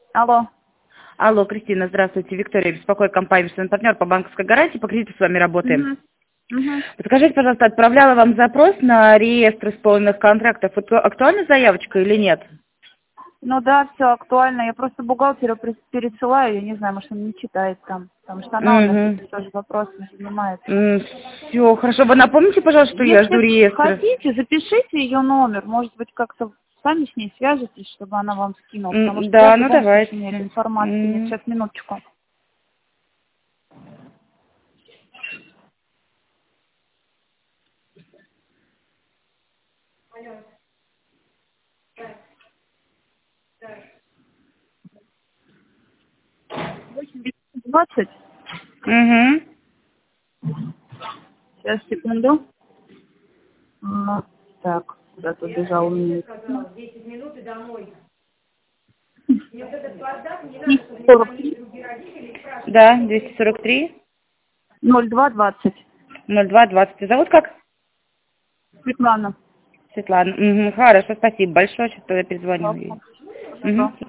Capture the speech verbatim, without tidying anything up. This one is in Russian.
Алло. Алло, Кристина, здравствуйте. Виктория беспокоит, компания «Сын партнер» по банковской гарантии, по кредиту с вами работаем. Угу. Угу. Подскажите, пожалуйста, отправляла вам запрос на реестр исполненных контрактов. Это актуальна заявочка или нет? Ну да, все актуально. Я просто бухгалтеру при- пересылаю, я не знаю, может, он не читает там, потому что она у нас Угу. этим тоже вопросом занимается. Все, хорошо. Вы напомните, пожалуйста, что я жду Если реестра. хотите, запишите ее номер, может быть, как-то сами с ней свяжетесь, чтобы она вам скинула, потому М, что я Да, в ну любом случае давайте. нет информации. Нет, М, сейчас, минуточку. Двадцать. Угу. Сейчас, секунду. А, так, куда-то убежал у меня. сорок три. Да, двести сорок три ноль два двадцать. ноль два двадцать. Зовут как? Светлана. Светлана. Угу, хорошо, спасибо большое. Сейчас тогда перезвоню ей. Хорошо. Угу.